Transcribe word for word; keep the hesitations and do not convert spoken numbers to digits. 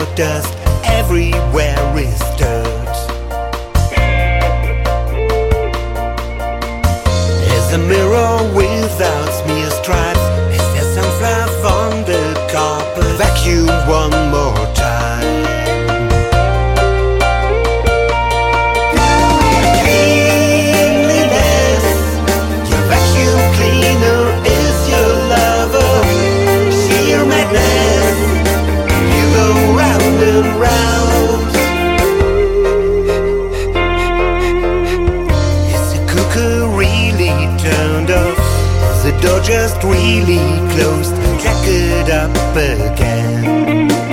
dust, everywhere is dirt. Is a mirror without smear stripes? Is there some fluff on the carpet? Vacuum one more time. Cleanliness, your vacuum cleaner is your lover. Sheer madness, you go round and round. Is the cooker really turned off? Is the door just really closed? Jack it up again.